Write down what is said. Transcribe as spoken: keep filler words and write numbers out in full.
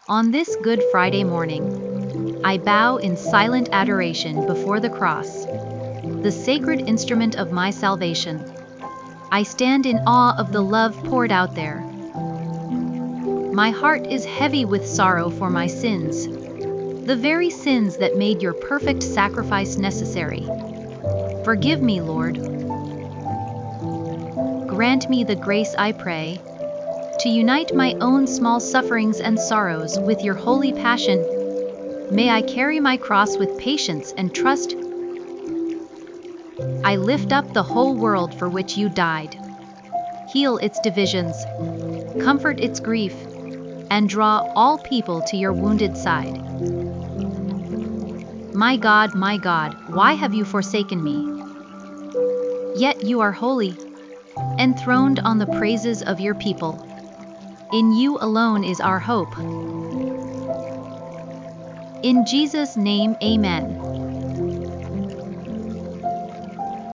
On this Good Friday morning, I bow in silent adoration before the cross, the sacred instrument of my salvation. I stand in awe of the love poured out there. My heart is heavy with sorrow for my sins, the very sins that made your perfect sacrifice necessary. Forgive me, Lord. Grant me the grace, I pray, to unite my own small sufferings and sorrows with your holy passion. May I carry my cross with patience and trust. I lift up the whole world for which you died. Heal its divisions, comfort its grief, and draw all people to your wounded side. My God, my God, why have you forsaken me? Yet you are holy, enthroned on the praises of your people. In you alone is our hope. In Jesus' name, amen.